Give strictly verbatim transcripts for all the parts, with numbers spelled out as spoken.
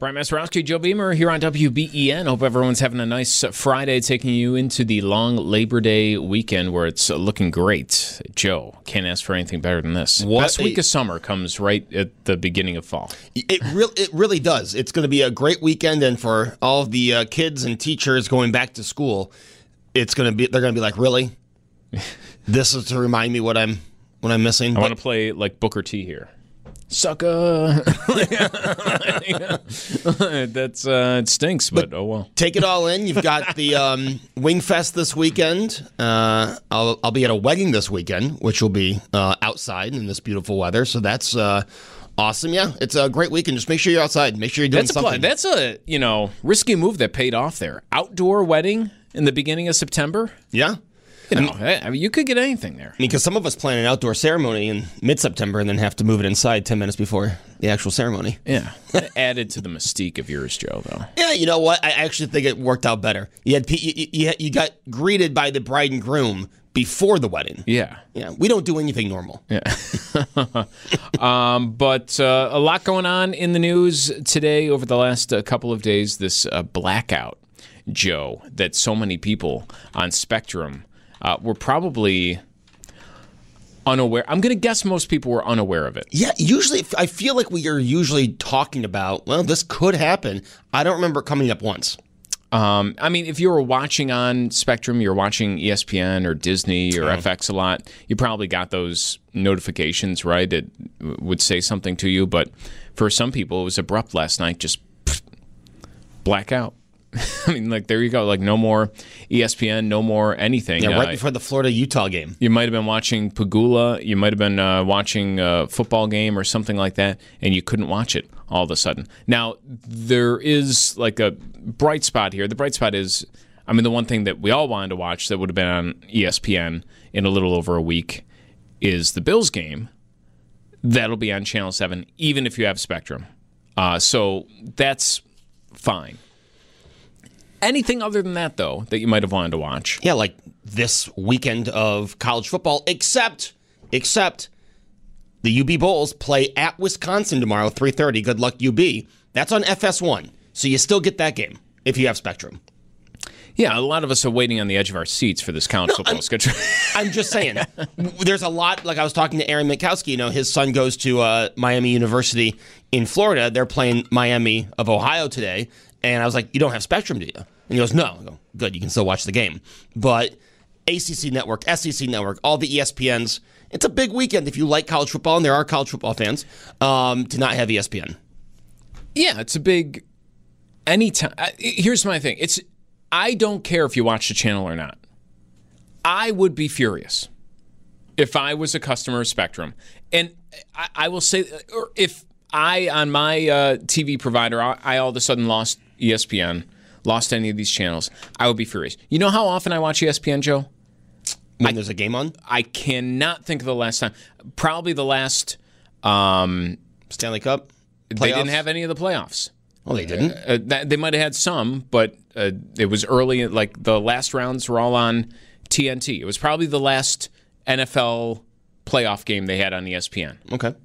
Brian Masterowski, Joe Beamer here on W B E N. Hope everyone's having a nice Friday, taking you into the long Labor Day weekend where it's looking great. Joe, can't ask for anything better than this. What Best a, week of summer comes right at the beginning of fall. It, re- it really does. It's going to be a great weekend, and for all of the uh, kids and teachers going back to school, it's going to be. They're going to be like, really? This is to remind me what I'm what I'm missing. I but, want to play like Booker T here. Sucker. That's uh, it stinks, but, but oh well. Take it all in. You've got the um, Wing Fest this weekend. Uh, I'll, I'll be at a wedding this weekend, which will be uh, outside in this beautiful weather. So that's uh, awesome. Yeah, it's a great weekend. Just make sure you're outside. Make sure you're doing that's something. A, that's a you know risky move that paid off there. Outdoor wedding in the beginning of September. Yeah. You know, I mean, you could get anything there. I mean, because some of us plan an outdoor ceremony in mid-September and then have to move it inside ten minutes before the actual ceremony. Yeah. That added to the mystique of yours, Joe, though. Yeah, you know what? I actually think it worked out better. You had you, you, you got greeted by the bride and groom before the wedding. Yeah. Yeah. We don't do anything normal. Yeah. um, but uh, a lot going on in the news today over the last uh, couple of days. This uh, blackout, Joe, that so many people on Spectrum Uh, we're probably unaware. I'm going to guess most people were unaware of it. Yeah, usually, I feel like we are usually talking about, well, this could happen. I don't remember it coming up once. Um, I mean, if you were watching on Spectrum, you're watching E S P N or Disney or oh. F X a lot, you probably got those notifications, right? It would say something to you. But for some people, it was abrupt last night, just pff, blackout. I mean, like, there you go. Like, no more E S P N, no more anything. Yeah, right uh, before the Florida-Utah game. You might have been watching Pagula. You might have been uh, watching a football game or something like that, and you couldn't watch it all of a sudden. Now, there is, like, a bright spot here. The bright spot is, I mean, the one thing that we all wanted to watch that would have been on E S P N in a little over a week is the Bills game. That'll be on Channel seven, even if you have Spectrum. Uh, so that's fine. Anything other than that, though, that you might have wanted to watch? Yeah, like this weekend of college football, except except the U B Bulls play at Wisconsin tomorrow, three thirty. Good luck, U B. That's on F S one, so you still get that game if you have Spectrum. Yeah, a lot of us are waiting on the edge of our seats for this college no, football I'm, schedule. I'm just saying, there's a lot, like I was talking to Aaron Minkowski, you know, his son goes to uh, Miami University in Florida. They're playing Miami of Ohio today, and I was like, you don't have Spectrum, do you? And he goes, no. I go, good, you can still watch the game. But A C C Network, S E C Network, all the E S P Ns, it's a big weekend if you like college football, and there are college football fans, um, to not have E S P N. Yeah, it's a big, anytime. Here's my thing. It's, I don't care if you watch the channel or not. I would be furious if I was a customer of Spectrum. And I, I will say, or if I, on my uh, T V provider, I, I all of a sudden lost E S P N, lost any of these channels, I would be furious. You know how often I watch E S P N, Joe? When I, there's a game on? I cannot think of the last time. Probably the last... Um, Stanley Cup? Playoffs? They didn't have any of the playoffs. Oh, they didn't? Uh, that, they might have had some, but uh, it was early. Like, the last rounds were all on T N T. It was probably the last N F L playoff game they had on E S P N. Okay.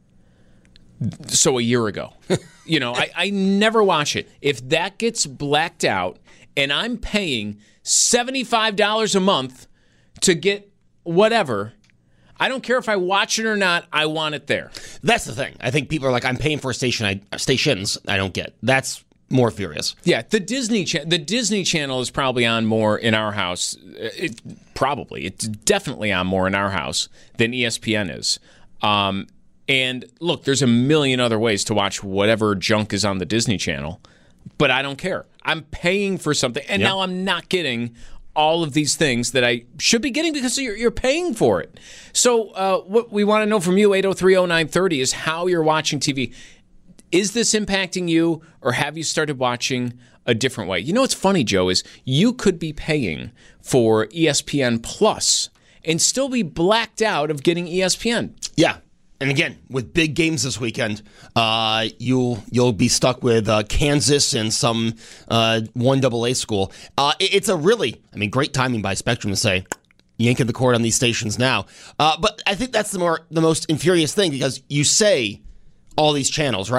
So a year ago. You know, I, I never watch it. If that gets blacked out and I'm paying seventy-five dollars a month to get whatever, I don't care if I watch it or not, I want it there. That's the thing. I think people are like, I'm paying for a station I, stations I don't get. That's more furious. Yeah, the Disney cha- the Disney Channel is probably on more in our house. It, probably. It's definitely on more in our house than E S P N is. Um And look, there's a million other ways to watch whatever junk is on the Disney Channel, but I don't care. I'm paying for something, and yep. now I'm not getting all of these things that I should be getting because you're, you're paying for it. So uh, what we want to know from you, eight oh three oh nine thirty, is how you're watching T V. Is this impacting you, or have you started watching a different way? You know what's funny, Joe, is you could be paying for E S P N Plus and still be blacked out of getting E S P N. Yeah. And again, with big games this weekend, uh, you'll you'll be stuck with uh, Kansas and some uh, one double A school. Uh, it, it's a really, I mean, great timing by Spectrum to say, yanking the cord on these stations now. Uh, but I think that's the more the most infurious thing, because you say all these channels, right?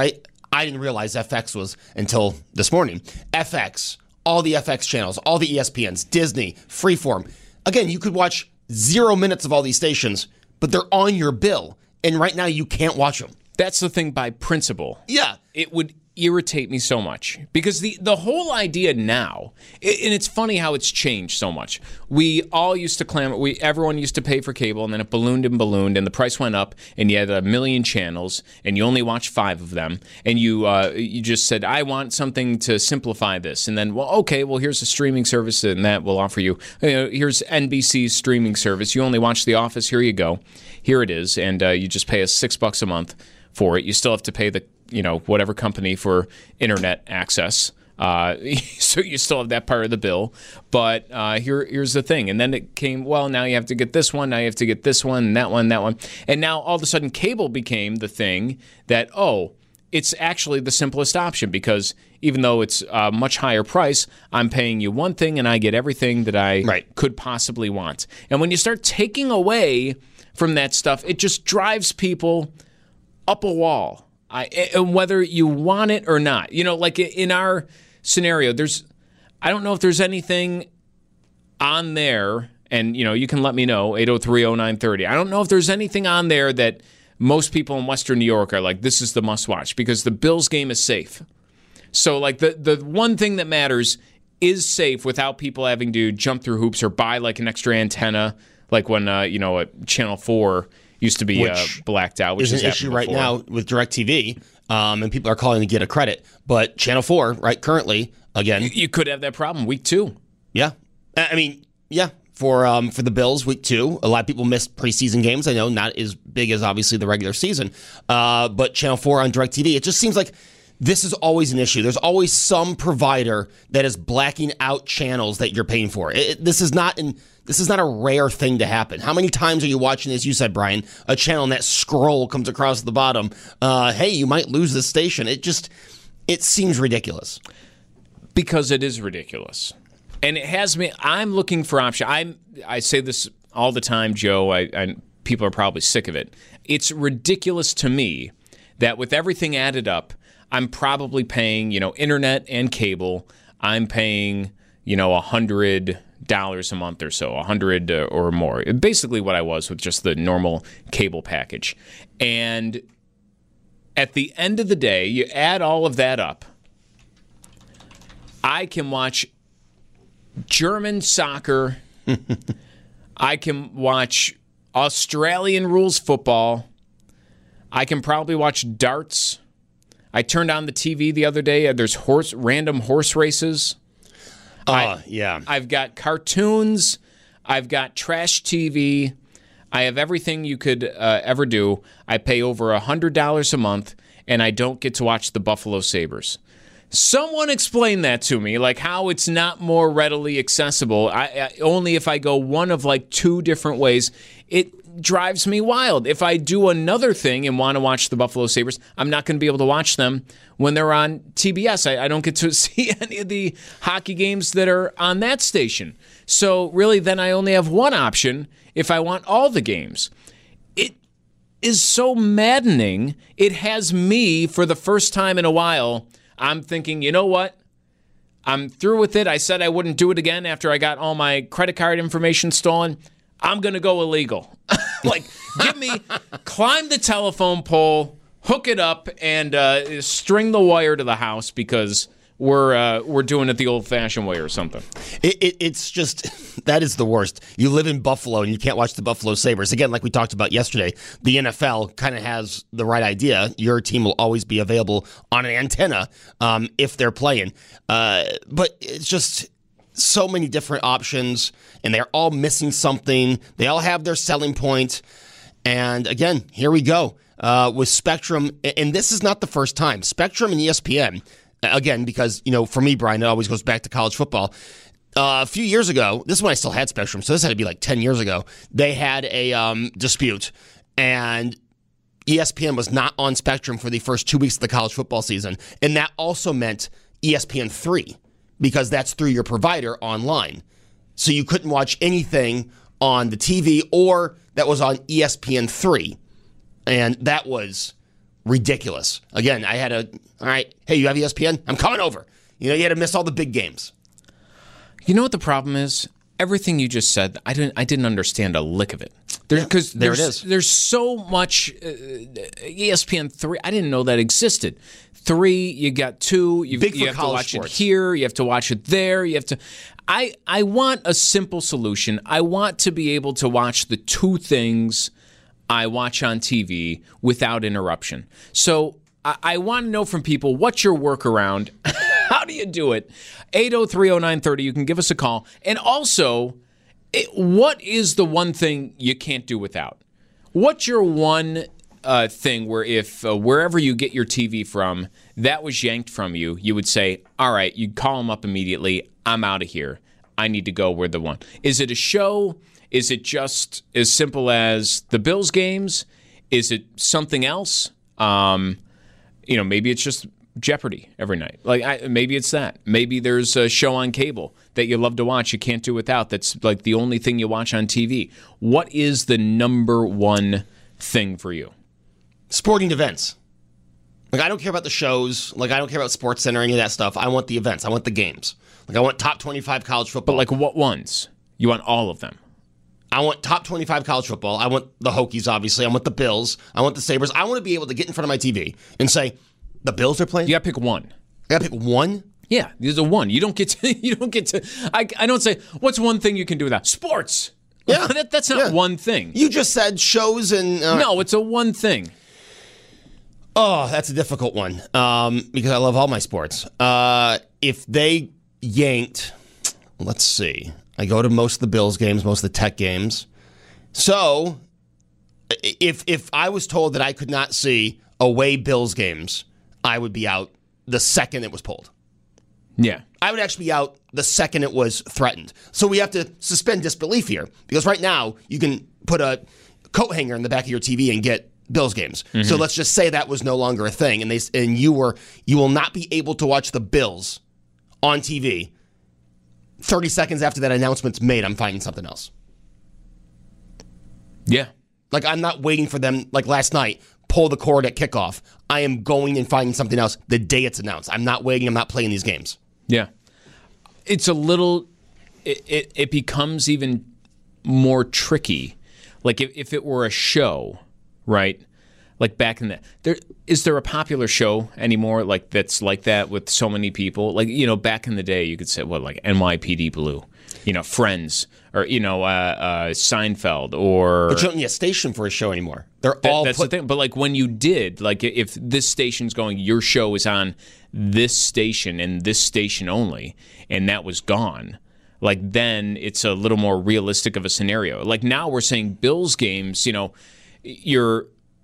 I didn't realize F X was until this morning. F X, all the F X channels, all the E S P Ns, Disney, Freeform. Again, you could watch zero minutes of all these stations, but they're on your bill. And right now you can't watch them. That's the thing by principle. Yeah. It would irritate me so much because the, the whole idea now, and it's funny how it's changed so much. We all used to clamor, we everyone used to pay for cable, and then it ballooned and ballooned, and the price went up, and you had a million channels, and you only watched five of them, and you uh, you just said, I want something to simplify this, and then, well, okay, well, here's a streaming service, and that will offer you, you know, here's N B C's streaming service. You only watch The Office, here you go. Here it is, and uh, you just pay us six bucks a month for it. You still have to pay the you know, whatever company for internet access. Uh, so you still have that part of the bill. But uh, here, here's the thing. And then it came, well, now you have to get this one, now you have to get this one, and that one, that one. And now all of a sudden cable became the thing that, oh, it's actually the simplest option because even though it's a much higher price, I'm paying you one thing and I get everything that I right. could possibly want. And when you start taking away from that stuff, it just drives people up a wall. I, and whether you want it or not, you know, like in our scenario, there's, I don't know if there's anything on there, and, you know, you can let me know, eight oh three oh nine three oh. I don't know if there's anything on there that most people in Western New York are like, this is the must watch because the Bills game is safe. So, like, the, the one thing that matters is safe without people having to jump through hoops or buy, like, an extra antenna, like when, uh, you know, at Channel four used to be uh, blacked out, which is an issue right now with DirecTV, um, and people are calling to get a credit. But Channel four, right, currently, again, you, you could have that problem week two. Yeah, I mean, yeah, for um, for the Bills, week two, a lot of people missed preseason games. I know not as big as obviously the regular season, uh, but Channel four on DirecTV, it just seems like this is always an issue. There's always some provider that is blacking out channels that you're paying for. It, this is not an This is not a rare thing to happen. How many times are you watching, as you said, Brian, a channel and that scroll comes across the bottom? Uh, hey, you might lose this station. It just, it seems ridiculous. Because it is ridiculous. And it has me, I'm looking for options. I I say this all the time, Joe. I, I people are probably sick of it. It's ridiculous to me that with everything added up, I'm probably paying, you know, internet and cable. I'm paying, you know, a hundred dollars a month or so, a hundred or more. Basically, what I was with just the normal cable package. And at the end of the day, you add all of that up. I can watch German soccer. I can watch Australian rules football. I can probably watch darts. I turned on the T V the other day. There's horse random horse races. Oh, I, uh, yeah. I've got cartoons. I've got trash T V. I have everything you could uh, ever do. I pay over one hundred dollars a month, and I don't get to watch the Buffalo Sabres. Someone explain that to me, like how it's not more readily accessible. I, I, only if I go one of like two different ways. It drives me wild. If I do another thing and want to watch the Buffalo Sabres, I'm not going to be able to watch them when they're on T B S. I, I don't get to see any of the hockey games that are on that station. So really, then I only have one option if I want all the games. It is so maddening. It has me, for the first time in a while, I'm thinking, you know what? I'm through with it. I said I wouldn't do it again after I got all my credit card information stolen. I'm going to go illegal. Like, give me, climb the telephone pole, hook it up, and uh, string the wire to the house because we're uh, we're doing it the old-fashioned way or something. It, it, it's just, that is the worst. You live in Buffalo and you can't watch the Buffalo Sabres. Again, like we talked about yesterday, the N F L kind of has the right idea. Your team will always be available on an antenna um, if they're playing. Uh, but it's just so many different options, and they're all missing something. They all have their selling point. And again, here we go uh, with Spectrum. And this is not the first time. Spectrum and E S P N, again, because, you know, for me, Brian, it always goes back to college football. Uh, a few years ago, this is when I still had Spectrum, so this had to be like ten years ago, they had a um, dispute, and E S P N was not on Spectrum for the first two weeks of the college football season. And that also meant E S P N three, because that's through your provider online. So you couldn't watch anything on the T V or that was on E S P N three. And that was ridiculous. Again, I had a, all right, hey, you have E S P N? I'm coming over. You know, you had to miss all the big games. You know what the problem is? Everything you just said, I didn't. I didn't understand a lick of it. Because there there's, it is. There's so much uh, E S P N three. I didn't know that existed. Three, you got two. You, Big for you have to college watch sports. it here. You have to watch it there. You have to. I I want a simple solution. I want to be able to watch the two things I watch on T V without interruption. So I, I want to know from people, what's your workaround? How do you do it? eight oh three oh nine three oh. You can give us a call. And also, it, what is the one thing you can't do without? What's your one uh, thing where if uh, wherever you get your T V from, that was yanked from you, you would say, all right, you'd call them up immediately. I'm out of here. I need to go where the one. Is it a show? Is it just as simple as the Bills games? Is it something else? Um, you know, maybe it's just Jeopardy every night. Like I, maybe it's that. Maybe there's a show on cable that you love to watch, you can't do without. That's like the only thing you watch on T V. What is the number one thing for you? Sporting events. Like I don't care about the shows. Like I don't care about Sports Center, any of that stuff. I want the events. I want the games. Like I want top twenty-five college football. But like what ones? You want all of them? I want top twenty-five college football. I want the Hokies, obviously. I want the Bills. I want the Sabres. I want to be able to get in front of my T V and say, the Bills are playing? You got to pick one. I got to pick one? Yeah, there's a one. You don't get to, you don't get to, I, I don't say, what's one thing you can do without? Sports. Yeah. that, that's not Yeah. one thing. You just said shows and... Uh, No, it's a one thing. Oh, that's a difficult one um, because I love all my sports. Uh, if they yanked, let's see. I go to most of the Bills games, most of the Tech games. So if if I was told that I could not see away Bills games, I would be out the second it was pulled. Yeah. I would actually be out the second it was threatened. So we have to suspend disbelief here because right now you can put a coat hanger in the back of your T V and get Bills games. Mm-hmm. So let's just say that was no longer a thing, and they and you were you will not be able to watch the Bills on T V. thirty seconds after that announcement's made, I'm finding something else. Yeah. Like I'm not waiting for them. Like last night, pull the cord at kickoff. I am going and finding something else the day it's announced. I'm not waiting. I'm not playing these games. Yeah. It's a little, it, it, it becomes even more tricky. Like if, if it were a show, right? Like back in the, there, is there a popular show anymore like that's like that with so many people? Like, you know, back in the day, you could say, what, like N Y P D Blue, you know, Friends, or, you know, uh, uh, Seinfeld, or... But you don't need a station for a show anymore. They're That- all that's put, the thing. But like when you did, like if this station's going, your show is on this station and this station only, and that was gone, like then it's a little more realistic of a scenario. Like now we're saying Bills games, you know, you're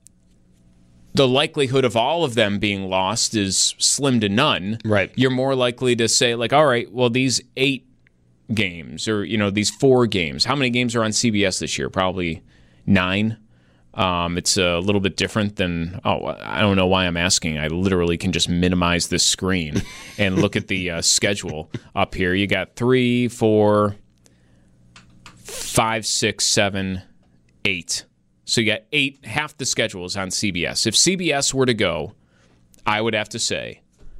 the likelihood of all of them being lost is slim to none. Right. You're more likely to say like, all right, well these eight games, or you know these four games. How many games are on C B S this year? Probably nine. Um, it's a little bit different than, oh, I don't know why I'm asking. I literally can just minimize this screen and look at the uh, schedule up here. You got three, four, five, six, seven, eight. So you got eight. Half the schedule is on C B S. If C B S were to go, I would have to say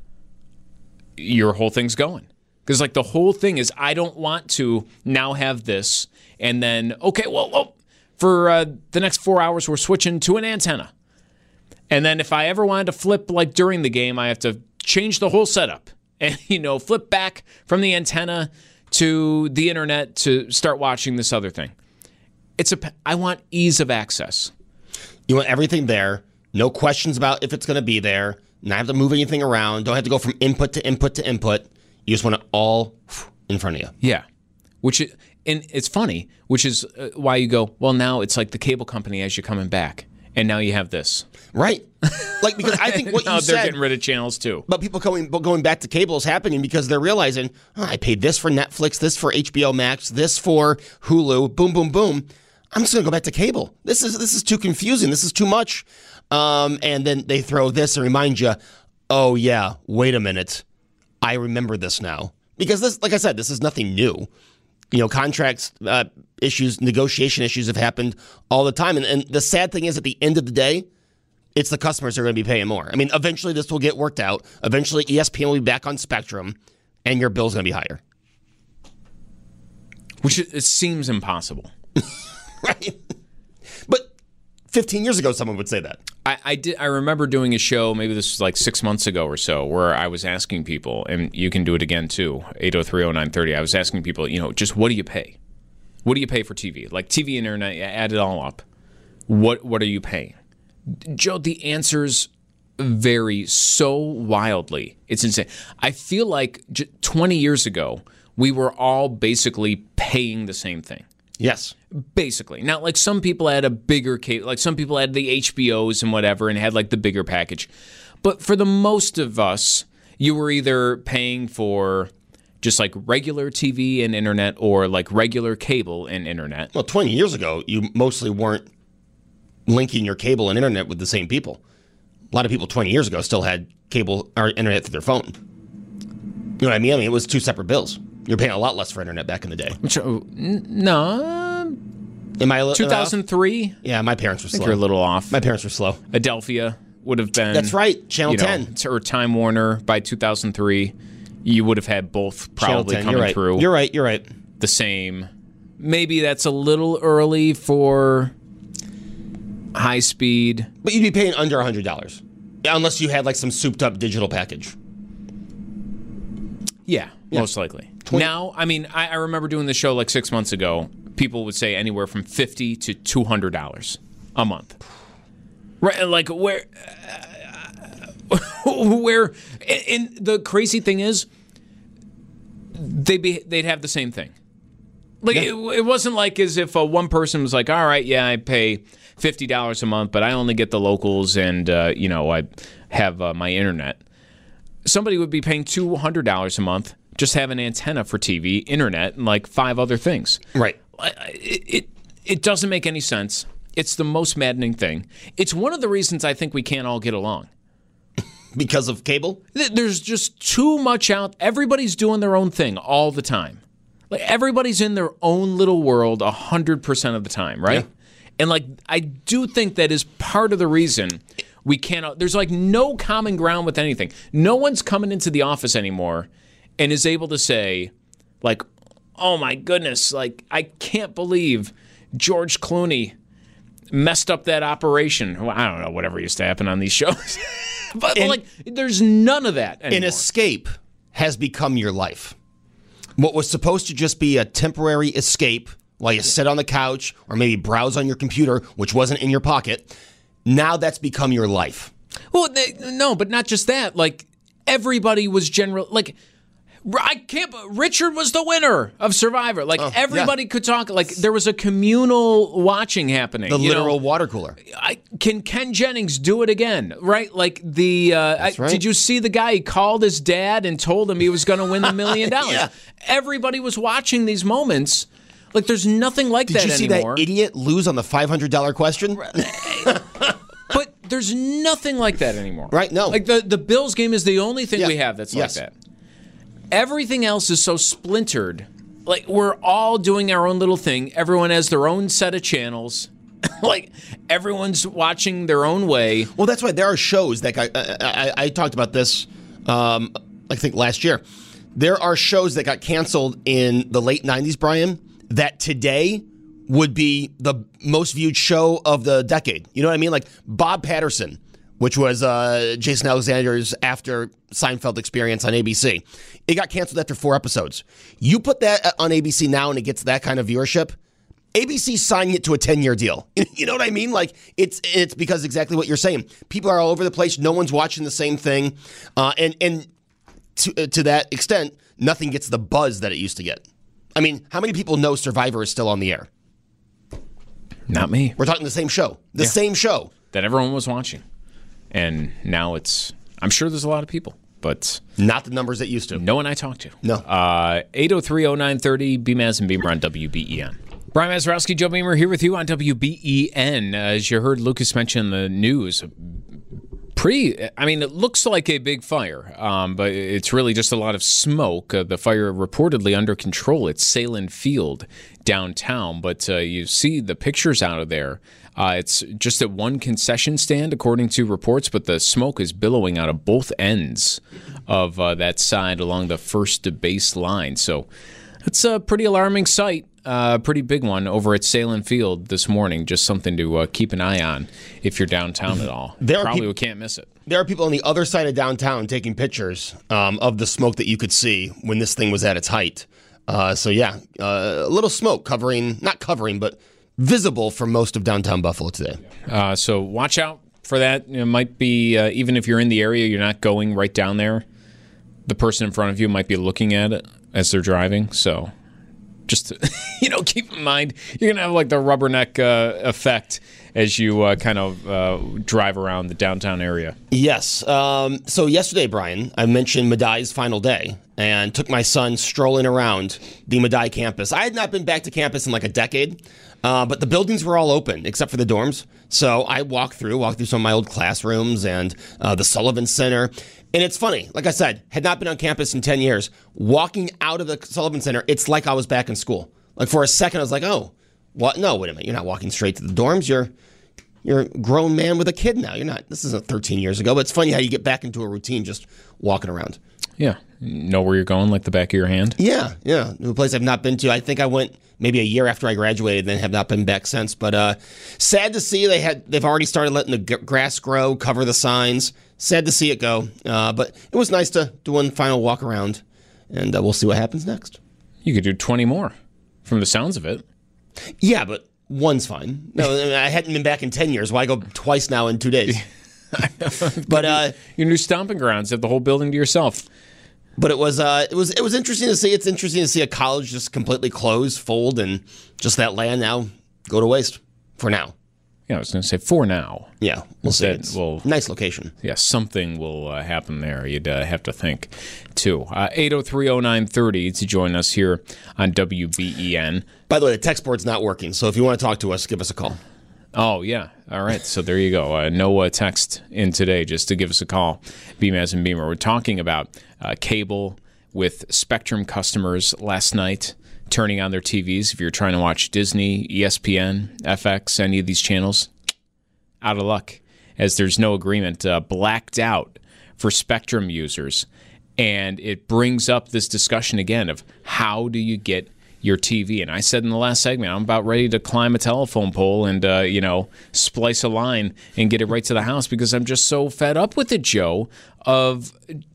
your whole thing's going. Because like the whole thing is, I don't want to now have this and then, okay, well, well for uh, the next four hours, we're switching to an antenna. And then if I ever wanted to flip like during the game, I have to change the whole setup and, you know, flip back from the antenna to the internet to start watching this other thing. It's a, I want ease of access. You want everything there. No questions about if it's going to be there. Not have to move anything around. Don't have to go from input to input to input. You just want it all in front of you. Yeah. Which is, and it's funny, which is uh, why you go, well, now it's like the cable company as you're coming back. And now you have this. Right. Like, because I think what you now said... they're getting rid of channels, too. But people going going back to cable is happening because they're realizing, oh, I paid this for Netflix, this for H B O Max, this for Hulu, boom, boom, boom. I'm just going to go back to cable. This is this is too confusing. This is too much. Um, and then they throw this and remind you, oh, yeah, wait a minute. I remember this now. Because, this, like I said, this is nothing new. You know, contracts uh, issues, negotiation issues have happened all the time. And, and the sad thing is, at the end of the day, It's the customers that are going to be paying more. I mean, eventually this will get worked out. Eventually E S P N will be back on Spectrum, and your bill's going to be higher. Which it, it seems impossible. Right? But fifteen years ago, someone would say that. I, I did. I remember doing a show, maybe this was like six months ago or so, where I was asking people, and you can do it again too, eight oh three oh nine thirty. I was asking people, you know, just what do you pay? What do you pay for T V? Like T V, internet, add it all up. What What are you paying? Joe, the answers vary so wildly. It's insane. I feel like j- twenty years ago, we were all basically paying the same thing. Yes. Basically. Now, like some people had a bigger cable, like some people had the H B Os and whatever and had like the bigger package. But for the most of us, you were either paying for just like regular T V and internet or like regular cable and internet. Well, twenty years ago, you mostly weren't linking your cable and internet with the same people. A lot of people twenty years ago still had cable or internet through their phone. You know what I mean? I mean, it was two separate bills. You're paying a lot less for internet back in the day. Which, uh, n- no. Am I a li- two thousand three? Yeah, my parents were I think slow. you're a little off. My parents were slow. Adelphia would have been. That's right, Channel you know, ten. Or Time Warner by two thousand three. You would have had both probably coming you're right. through. You're right, you're right. The same. Maybe that's a little early for high speed. But you'd be paying under one hundred dollars. Unless you had like some souped up digital package. Yeah, Yeah. most likely. twenty Now, I mean, I, I remember doing the show like six months ago. People would say anywhere from fifty to two hundred dollars a month. Right, like where, uh, where, and the crazy thing is, they be they'd have the same thing. Like Yeah. it, it wasn't like as if uh, one person was like, all right, yeah, I pay fifty dollars a month, but I only get the locals and uh, you know I have uh, my internet. Somebody would be paying two hundred dollars a month, just have an antenna for T V, internet, and like five other things. Right. It, it it doesn't make any sense. It's the most maddening thing. It's one of the reasons I think we can't all get along. Because of cable? There's just too much out. Everybody's doing their own thing all the time. Like everybody's in their own little world one hundred percent of the time, right? Yeah. And like I do think that is part of the reason we can't. There's like no common ground with anything. No one's coming into the office anymore and is able to say, like, oh my goodness, like I can't believe George Clooney messed up that operation. Well, I don't know, whatever used to happen on these shows. but, but like, there's none of that anymore. An escape has become your life. What was supposed to just be a temporary escape while you sit on the couch or maybe browse on your computer, which wasn't in your pocket, now that's become your life. Well, they, no, but not just that. Like, everybody was general. Like, I can't. Richard was the winner of Survivor. Like, Oh, everybody yeah. could talk. Like, there was a communal watching happening. The you literal know? water cooler. I, can Ken Jennings do it again? Right? Like the. Uh, I, right. Did you see the guy? He called his dad and told him he was going to win the million dollars. Yeah. Everybody was watching these moments. Like, there's nothing like Did that you see anymore. that idiot lose on the five hundred dollars question? But there's nothing like that anymore. Right, no. Like the, the Bills game is the only thing Yeah. we have that's Yes. like that. Everything else is so splintered. Like we're all doing our own little thing. Everyone has their own set of channels. Like everyone's watching their own way. Well, that's why there are shows that got, I, I, I talked about this, um, I think last year. There are shows that got canceled in the late nineties, Brian, that today would be the most viewed show of the decade. You know what I mean? Like Bob Patterson, which was uh, Jason Alexander's after Seinfeld experience on A B C. It got canceled after four episodes. You put that on A B C now and it gets that kind of viewership, A B C signing it to a ten-year deal. You know what I mean? Like, it's it's because exactly what you're saying. People are all over the place. No one's watching the same thing. Uh, and and to, uh, to that extent, nothing gets the buzz that it used to get. I mean, how many people know Survivor is still on the air? Not me. We're talking the same show. The Yeah. same show. That everyone was watching. And now it's, I'm sure there's a lot of people, but Not the numbers it used to. no one I talk to. No. Uh, eight oh three oh nine thirty, B M A S and Beamer on W B E N. Brian Mazurowski, Joe Beamer here with you on W B E N. Uh, as you heard Lucas mention in the news, pretty, I mean, it looks like a big fire, um, but it's really just a lot of smoke. Uh, the fire reportedly under control at Salem Field downtown, but uh, you see the pictures out of there. Uh, it's just at one concession stand, according to reports, but the smoke is billowing out of both ends of uh, that side along the first base line. So it's a pretty alarming sight. A uh, pretty big one over at Salem Field this morning. Just something to uh, keep an eye on if you're downtown at all. There Probably peop- can't miss it. There are people on the other side of downtown taking pictures um, of the smoke that you could see when this thing was at its height. Uh, so, yeah, uh, a little smoke covering, not covering, but visible for most of downtown Buffalo today. Uh, so watch out for that. It might be, uh, even if you're in the area, you're not going right down there. The person in front of you might be looking at it as they're driving. So just, to, you know, keep in mind, you're going to have like the rubberneck uh, effect as you uh, kind of uh, drive around the downtown area. Yes. Um, so yesterday, Brian, I mentioned Medaille's final day and took my son strolling around the Medaille campus. I had not been back to campus in like a decade, uh, but the buildings were all open except for the dorms. So I walked through, walked through some of my old classrooms and uh, the Sullivan Center. And it's funny, like I said, had not been on campus in ten years. Walking out of the Sullivan Center, it's like I was back in school. Like for a second, I was like, oh, what? No, wait a minute. You're not walking straight to the dorms. You're You're a grown man with a kid now. You're not. This isn't thirteen years ago, but it's funny how you get back into a routine just walking around. Yeah. Know where you're going like the back of your hand? Yeah, yeah. A place I've not been to. I think I went maybe a year after I graduated, then have not been back since. But uh, sad to see they had they've already started letting the g- grass grow, cover the signs. Sad to see it go. Uh, but it was nice to do one final walk around, and uh, we'll see what happens next. You could do twenty more, from the sounds of it. Yeah, but one's fine. No, I hadn't been back in ten years. Why go twice now in two days? But uh, your new stomping grounds, have the whole building to yourself. But it was uh, it was it was interesting to see. It's interesting to see a college just completely close, fold, and just that land now go to waste for now. Yeah, I was going to say for now. Yeah, we'll see. Instead, It's we'll- nice location. Yeah, something will uh, happen there. You'd uh, have to think, too. Uh, eight oh three oh nine thirty to join us here on W B E N. By the way, the text board's not working, so if you want to talk to us, give us a call. Oh, yeah. All right. So there you go. Uh, no uh, text in today, just to give us a call. Beamaz and Beamer. We're talking about uh, cable with Spectrum customers last night turning on their T Vs. If you're trying to watch Disney, E S P N, F X, any of these channels, out of luck, as there's no agreement, uh, blacked out for Spectrum users. And it brings up this discussion again of how do you get your T V? And I said in the last segment, I'm about ready to climb a telephone pole and, uh, you know, splice a line and get it right to the house because I'm just so fed up with it, Joe, of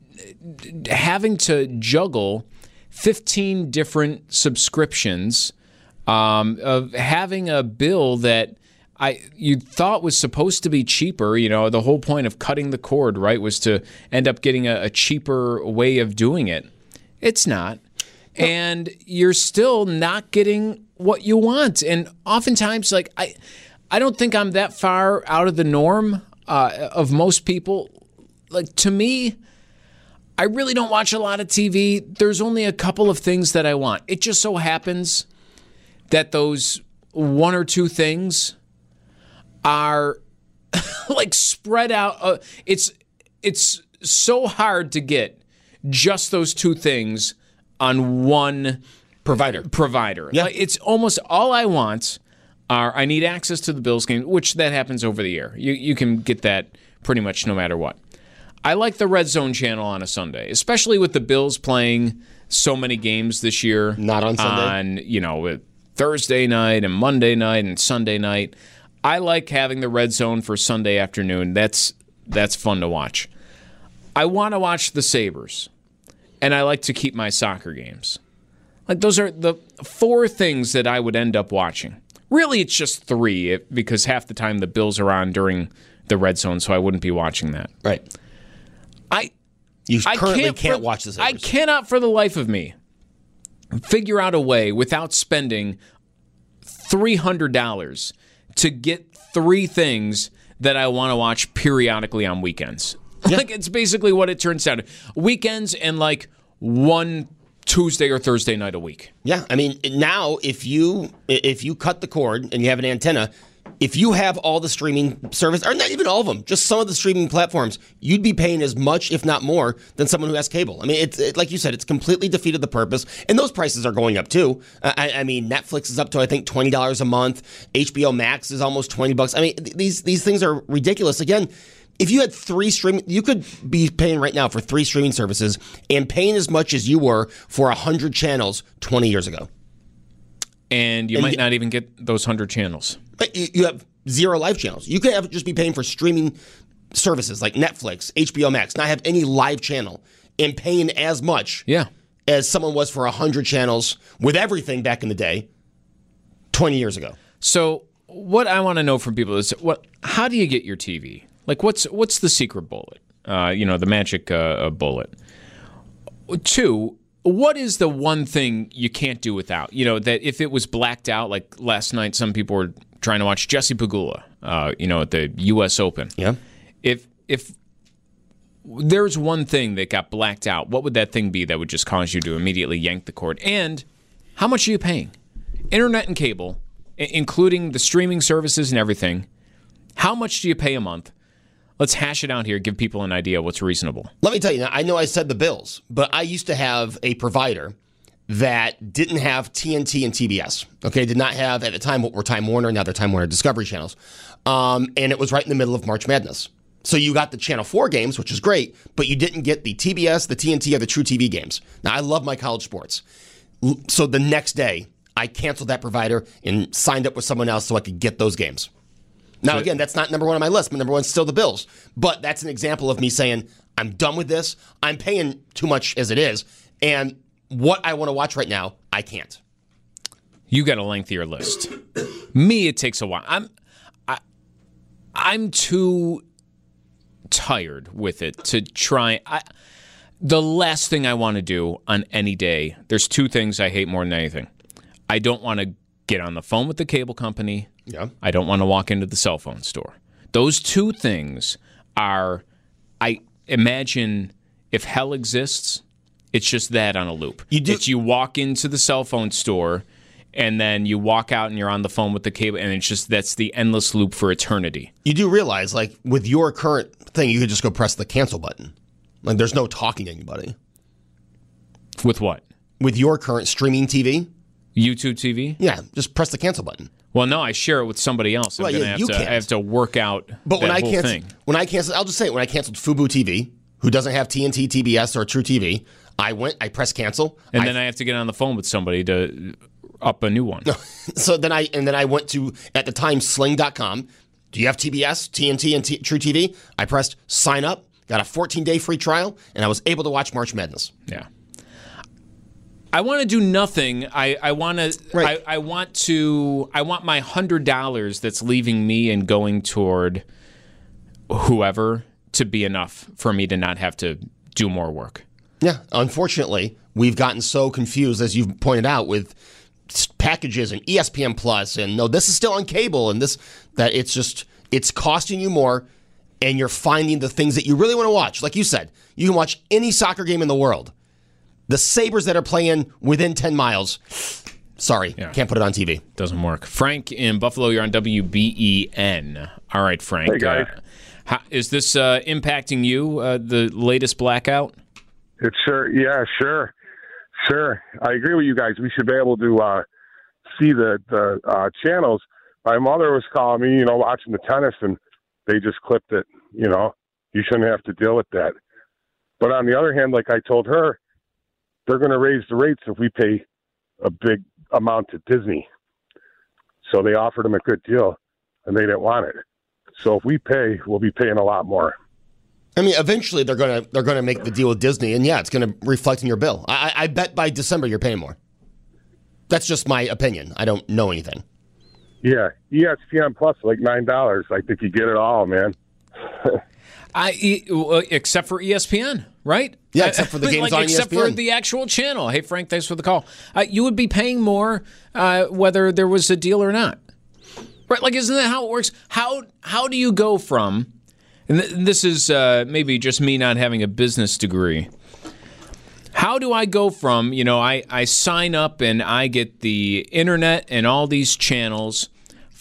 having to juggle fifteen different subscriptions, um, of having a bill that I you thought was supposed to be cheaper. You know, the whole point of cutting the cord, right, was to end up getting a, a cheaper way of doing it. It's not. And you're still not getting what you want. And oftentimes, like, I I don't think I'm that far out of the norm uh, of most people. Like, to me, I really don't watch a lot of T V. There's only a couple of things that I want. It just so happens that those one or two things are like spread out. Uh, it's it's so hard to get just those two things on one Provider. provider. Yeah. Like, it's almost all I want are I need access to the Bills game, which that happens over the air. You you can get that pretty much no matter what. I like the Red Zone channel on a Sunday, especially with the Bills playing so many games this year. Not on Sunday. On, you know, Thursday night and Monday night and Sunday night. I like having the Red Zone for Sunday afternoon. That's that's fun to watch. I want to watch the Sabres, and I like to keep my soccer games. Like, those are the four things that I would end up watching. Really, it's just three because half the time the Bills are on during the Red Zone, so I wouldn't be watching that. Right. I You I currently can't, can't for, watch this. I cannot for the life of me figure out a way without spending three hundred dollars to get three things that I want to watch periodically on weekends. Yeah. Like, it's basically what it turns out to. Weekends and like one Tuesday or Thursday night a week. Yeah, I mean, now if you if you cut the cord and you have an antenna, If you have all the streaming service, or not even all of them, just some of the streaming platforms, you'd be paying as much, if not more, than someone who has cable. I mean, it's it, like you said, it's completely defeated the purpose, and those prices are going up too. I, I mean, Netflix is up to I think twenty dollars a month. H B O Max is almost twenty bucks. I mean, th- these these things are ridiculous. Again, if you had three streaming, you could be paying right now for three streaming services and paying as much as you were for a hundred channels twenty years ago. And you and might you, not even get those hundred channels. You have zero live channels. You could have just be paying for streaming services like Netflix, H B O Max, not have any live channel, and paying as much yeah. as someone was for one hundred channels with everything back in the day twenty years ago. So what I want to know from people is, what? how do you get your T V? Like, what's what's the secret bullet? Uh, you know, the magic uh, bullet. Two, what is the one thing you can't do without? You know, that if it was blacked out, like last night, some people were trying to watch Jesse Pegula, uh, you know, at the U S Open. Yeah. If if there's one thing that got blacked out, what would that thing be that would just cause you to immediately yank the cord? And how much are you paying? Internet and cable, I- including the streaming services and everything. How much do you pay a month? Let's hash it out here, give people an idea what's reasonable. Let me tell you, now, I know I said the bills, but I used to have a provider that didn't have T N T and T B S. Okay, did not have at the time what were Time Warner, now they're Time Warner Discovery channels, um, and it was right in the middle of March Madness. So you got the Channel four games, which is great, but you didn't get the T B S, the T N T, or the True T V games. Now I love my college sports, so the next day I canceled that provider and signed up with someone else so I could get those games. Now again, that's not number one on my list. My number one's still the Bills, but that's an example of me saying I'm done with this. I'm paying too much as it is, and what I want to watch right now, I can't. You got a lengthier list. Me, it takes a while. I'm, I, I'm too tired with it to try. I, the last thing I want to do on any day, there's two things I hate more than anything. I don't want to get on the phone with the cable company. Yeah. I don't want to walk into the cell phone store. Those two things are, I imagine if hell exists, it's just that on a loop. You do- It's you walk into the cell phone store, and then you walk out and you're on the phone with the cable, and it's just that's the endless loop for eternity. You do realize, like, with your current thing, you could just go press the cancel button. Like, there's no talking to anybody. With what? With your current streaming T V? YouTube T V? Yeah, just press the cancel button. Well, no, I share it with somebody else. I'm Well, gonna yeah, have you to. can't. I have to work out But that when I whole cancel, thing. when I canceled, I'll just say it, when I canceled Fubo T V, who doesn't have T N T, T B S, or True T V, I went, I pressed cancel, And I, then I have to get on the phone with somebody to up a new one. so then I and then I went to at the time Sling dot com. Do you have T B S, T N T, and T- True T V? I pressed sign up, got a fourteen day free trial, and I was able to watch March Madness. Yeah. I want to do nothing. I, I want to. Right. I, I want to. I want my hundred dollars that's leaving me and going toward whoever to be enough for me to not have to do more work. Yeah, unfortunately, we've gotten so confused, as you've pointed out, with packages and E S P N Plus, and no, this is still on cable, and this that it's just it's costing you more, and you're finding the things that you really want to watch. Like you said, you can watch any soccer game in the world. The Sabres that are playing within ten miles, sorry, Yeah. can't put it on T V. Doesn't work. Frank in Buffalo, you're on W B E N. All right, Frank. Hey, guys. Uh, how, is this uh, impacting you, uh, the latest blackout? It's sure, yeah, sure, sure. I agree with you guys. We should be able to uh, see the the uh, channels. My mother was calling me, you know, watching the tennis, and they just clipped it. You know, you shouldn't have to deal with that. But on the other hand, like I told her, they're going to raise the rates if we pay a big amount to Disney. So they offered them a good deal, and they didn't want it. So if we pay, we'll be paying a lot more. I mean, eventually they're gonna they're gonna make the deal with Disney, and yeah, it's gonna reflect in your bill. I, I bet by December you're paying more. That's just my opinion. I don't know anything. Yeah, E S P N Plus, like nine dollars. I think you get it all, man. I e- well, except for E S P N, right? Yeah, except for the games like, on except E S P N. for the actual channel. Hey, Frank, thanks for the call. Uh, you would be paying more uh, whether there was a deal or not, right? Like, isn't that how it works? How how do you go from? And th- this is uh, maybe just me not having a business degree. How do I go from, you know, I, I sign up and I get the internet and all these channels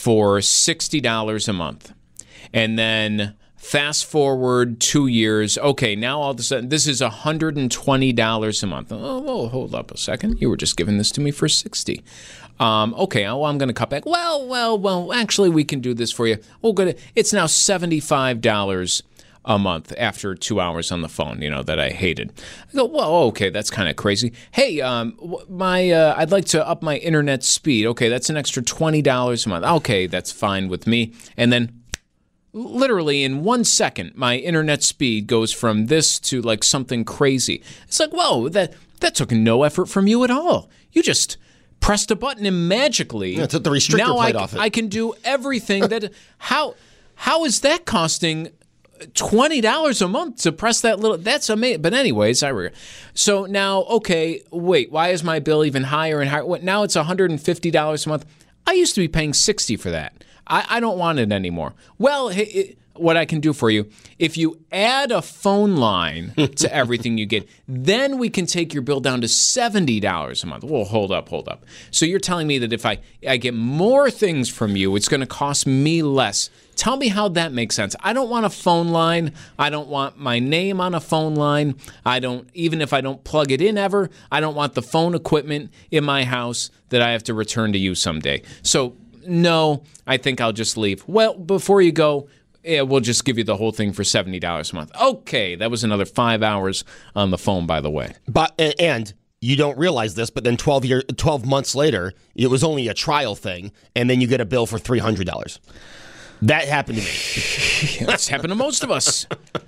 for sixty dollars a month. And then fast forward two years. Okay, now all of a sudden, this is one hundred twenty dollars a month. Oh, well, hold up a second. You were just giving this to me for sixty dollars. Um, okay, well, I'm going to cut back. Well, well, well, actually, we can do this for you. Oh, good. It's now seventy-five dollars a month after two hours on the phone, you know, that I hated. I go, well, okay, that's kind of crazy. Hey, um, my, uh, I'd like to up my internet speed. Okay, that's an extra twenty dollars a month. Okay, that's fine with me. And then literally in one second, my internet speed goes from this to like something crazy. It's like, whoa, that, that took no effort from you at all. You just pressed a button and magically, yeah, took the restrictor now plate I, off it. I can do everything that, how, how is that costing twenty dollars a month to press that little, that's amazing. But anyways, I re- so now, okay, wait, why is my bill even higher and higher? What, now it's one hundred fifty dollars a month. I used to be paying sixty dollars for that. I, I don't want it anymore. Well, it, it, what I can do for you, if you add a phone line to everything you get, then we can take your bill down to seventy dollars a month. Well, hold up, hold up. So you're telling me that if I, I get more things from you, it's going to cost me less. Tell me how that makes sense. I don't want a phone line. I don't want my name on a phone line. I don't, even if I don't plug it in ever, I don't want the phone equipment in my house that I have to return to you someday. So no, I think I'll just leave. Well, before you go, yeah, we'll just give you the whole thing for seventy dollars a month. Okay, that was another five hours on the phone, by the way. But and you don't realize this, but then twelve year, twelve months later, it was only a trial thing, and then you get a bill for three hundred dollars. That happened to me. That's happened to most of us.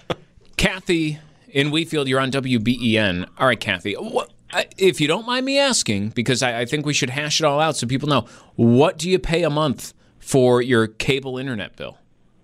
Kathy in Wheatfield, you're on W B E N. All right, Kathy, what, if you don't mind me asking, because I, I think we should hash it all out so people know, what do you pay a month for your cable internet bill?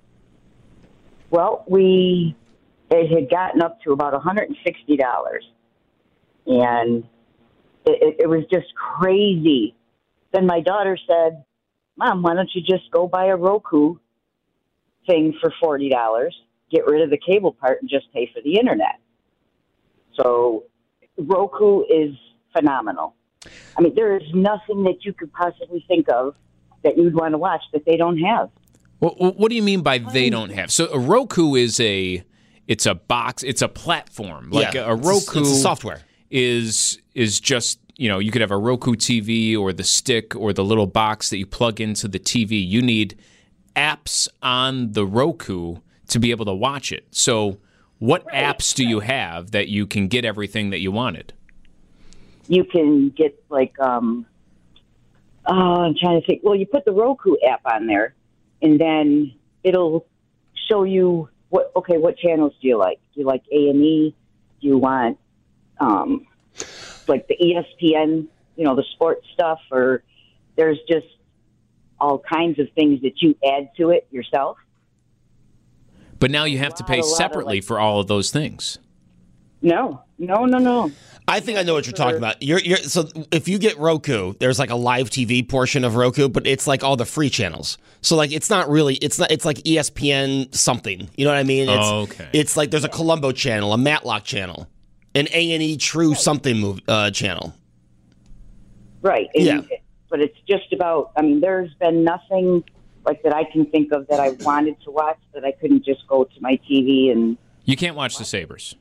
Well, we it had gotten up to about one hundred sixty dollars, and it, it was just crazy. Then my daughter said, Mom, why don't you just go buy a Roku thing for forty dollars, get rid of the cable part, and just pay for the internet? So Roku is phenomenal. I mean, there is nothing that you could possibly think of that you'd want to watch that they don't have. What, what do you mean by they don't have? So a Roku is a, it's a box, it's a platform. Like yeah, a, a Roku it's, a, it's a software. is is just, you know, you could have a Roku T V or the stick or the little box that you plug into the T V. You need apps on the Roku to be able to watch it. So what apps do you have that you can get everything that you wanted? You can get like, um, oh, I'm trying to think. Well, you put the Roku app on there, and then it'll show you what. Okay, what channels do you like? Do you like A and E? Do you want um, like the E S P N? You know, the sports stuff, or there's just all kinds of things that you add to it yourself. But now you have to pay separately like, for all of those things. No, no, no, no. I think I know what you're talking about. You're, you're, so if you get Roku, there's like a live T V portion of Roku, but it's like all the free channels. So like it's not really, it's not, it's like E S P N something. You know what I mean? It's, oh, okay. It's like there's a Columbo channel, a Matlock channel, an A and E True something move, uh, channel. Right. And, yeah. But it's just about, I mean, there's been nothing like that I can think of that I wanted to watch that I couldn't just go to my T V and. You can't watch the Sabres.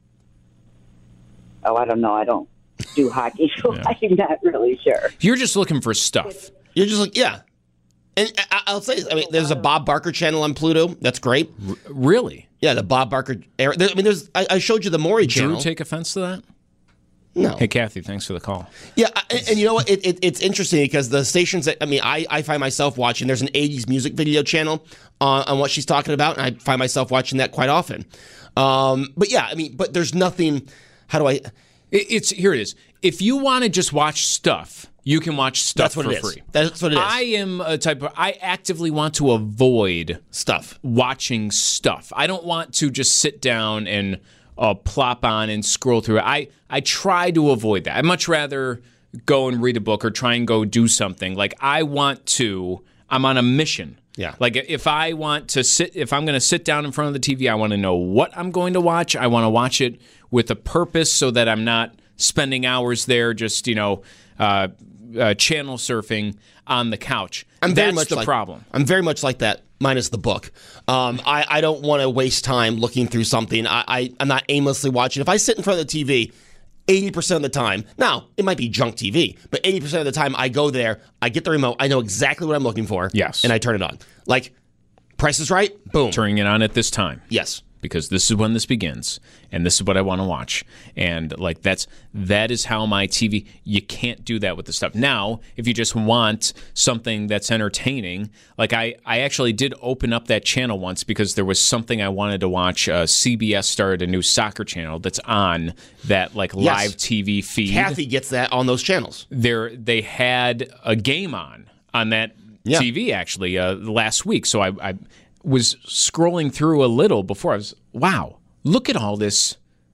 Oh, I don't know. I don't do hockey, so yeah. I'm not really sure. You're just looking for stuff. You're just like, yeah. And I, I'll say, I mean, there's a Bob Barker channel on Pluto. That's great. R- really? Yeah, the Bob Barker. I mean, there's. I, I showed you the Maury channel. Drew take offense to that? No. Hey, Kathy, thanks for the call. Yeah, and, and you know what? It, it, it's interesting because the stations that, I mean, I, I find myself watching, there's an eighties music video channel uh, on what she's talking about, and I find myself watching that quite often. Um, but yeah, I mean, but there's nothing, how do I... It, it's here it is. If you want to just watch stuff, you can watch stuff That's what for it is. free. That's what it is. I am a type of, I actively want to avoid stuff. Watching stuff. I don't want to just sit down and... Uh, plop on and scroll through it. I, I try to avoid that. I'd much rather go and read a book or try and go do something. Like, I want to, I'm on a mission. Yeah. Like, if I want to sit, if I'm going to sit down in front of the T V, I want to know what I'm going to watch. I want to watch it with a purpose so that I'm not spending hours there just, you know, uh, uh, channel surfing on the couch. I'm very That's much the like, problem. I'm very much like that, minus the book. Um, I, I don't want to waste time looking through something. I, I, I'm not aimlessly watching. If I sit in front of the T V, eighty percent of the time, now, it might be junk T V, but eighty percent of the time I go there, I get the remote, I know exactly what I'm looking for, Yes. and I turn it on. Like, Price is Right, boom. Turning it on at this time. Yes. Because this is when this begins, and this is what I want to watch, and like that's that is how my T V. You can't do that with the stuff now. If you just want something that's entertaining, like I, I actually did open up that channel once because there was something I wanted to watch. Uh, C B S started a new soccer channel that's on that like Yes. live T V feed. Kathy gets that on those channels. There, they had a game on on that Yeah. T V actually uh, last week, so I. I was scrolling through a little before. I was, wow, look at all this,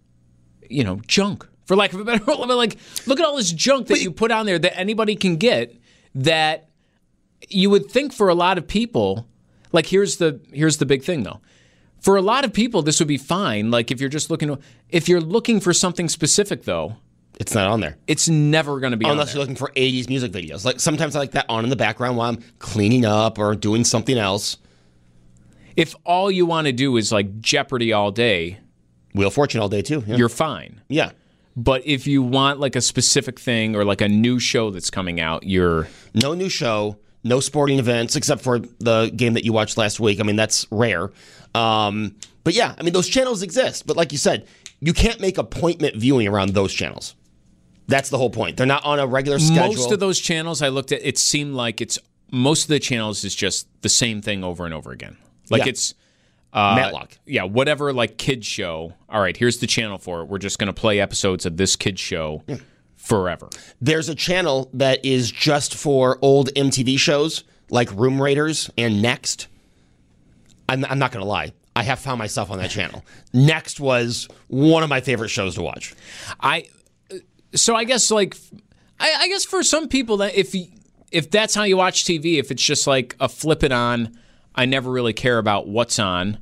you know, junk. For lack of a better word, like, look at all this junk that you put on there that anybody can get that you would think for a lot of people, like, here's the here's the big thing, though. For a lot of people, this would be fine. Like, if you're just looking to, if you're looking for something specific, though, It's not on there. it's never going to be on Unless there. you're looking for eighties music videos. Like, sometimes I like that on in the background while I'm cleaning up or doing something else. If all you want to do is, like, Jeopardy all day, Wheel of Fortune all day, too. Yeah. you're fine. yeah. But if you want like a specific thing or like a new show that's coming out, you're No new show, no sporting events, except for the game that you watched last week. I mean, that's rare. Um, but yeah, I mean, those channels exist. But like you said, you can't make appointment viewing around those channels. That's the whole point. They're not on a regular schedule. most of those channels I looked at, it seemed like it's most of the channels is just the same thing over and over again. Like Yeah. it's uh, Matlock. Yeah, whatever like kids show. All right, here's the channel for it. We're just going to play episodes of this kids show forever. There's a channel that is just for old M T V shows like Room Raiders and Next. I'm, I'm not going to lie. I have found myself on that channel. Next was one of my favorite shows to watch. I so I guess like I, I guess for some people that if you, if that's how you watch T V, if it's just like a flip it on, I never really care about what's on.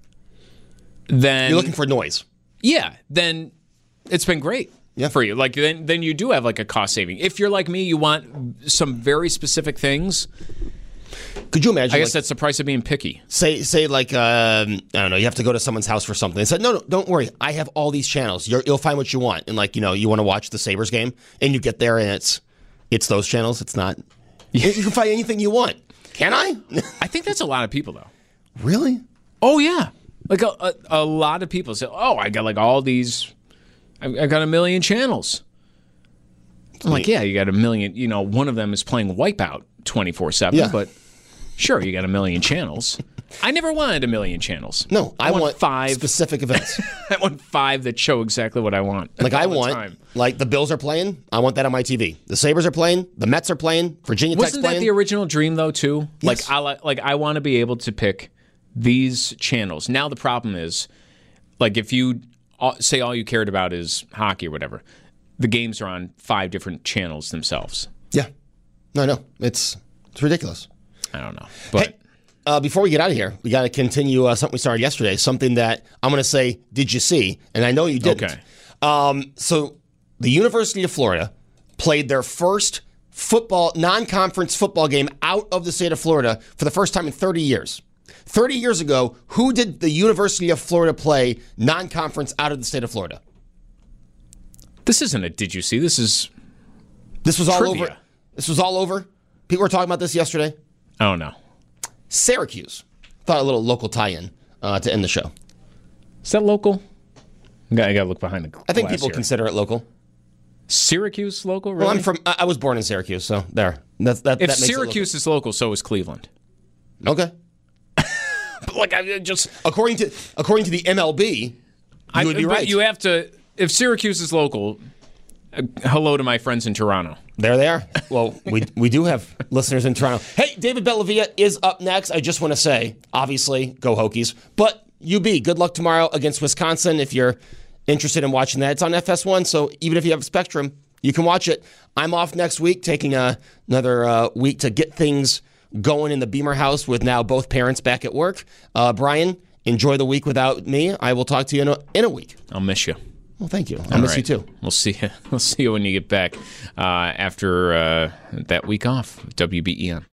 Then You're looking for noise. yeah, then it's been great Yeah. for you. Like then then you do have like a cost saving. If you're like me, you want some very specific things. Could you imagine? I guess like, that's the price of being picky. say say like um, I don't know, you have to go to someone's house for something. They said, no, no, don't worry, I have all these channels. You're, you'll find what you want. And like you know, you want to watch the Sabres game, and you get there, and it's it's those channels. It's not. You can find anything you want. Can I? I think that's a lot of people though. Really? Oh yeah, like a, a, a lot of people say, "Oh, I got like all these, I, I got a million channels." I'm like, yeah, you got a million. You know, one of them is playing Wipeout twenty-four seven, Yeah. but sure, you got a million channels. I never wanted a million channels. No, I, want, want five. specific events. I want five that show exactly what I want. Like I all the want, time. like the Bills are playing. I want that on my T V. The Sabres are playing. The Mets are playing. Virginia Tech's Wasn't that playing. the original dream though too? Yes. Like I li- like I want to be able to pick these channels. Now the problem is, like if you all, say all you cared about is hockey or whatever, the games are on five different channels themselves. yeah. No, no, it's it's ridiculous. I don't know, but Hey, uh, before we get out of here, we got to continue uh, something we started yesterday. Something that I'm going to say, did you see? And I know you didn't. Okay. Um, so the University of Florida played their first football, non-conference football game out of the state of Florida for the first time in thirty years. thirty years ago, who did the University of Florida play non-conference out of the state of Florida? this isn't a did you see? This is This was all Trivia. over. This was all over. People were talking about this yesterday. I don't know. Syracuse. Thought a little local tie-in uh, to end the show. Is that local? I got to look behind the. I think glass people here. consider it local. Syracuse local. Really? Well, I'm from. I I was born in Syracuse, so there. That's that. if that makes Syracuse is local, so is Cleveland. it local. Okay. But like I just According to according to the M L B, you would be but right. You have to. If Syracuse is local, uh, hello to my friends in Toronto. There they are. Well, we we do have listeners in Toronto. Hey, David Bellavia is up next. I just want to say, obviously, go Hokies. But U B, good luck tomorrow against Wisconsin. If you're interested in watching that, it's on F S one. So even if you have Spectrum, you can watch it. I'm off next week, taking uh, another uh, week to get things going in the Beamer house with now both parents back at work. Uh, Brian, enjoy the week without me. I will talk to you in a, in a week. I'll miss you. Well, thank you. I All miss right. you too. We'll see you. We'll see you when you get back uh, after uh, that week off. W B E N.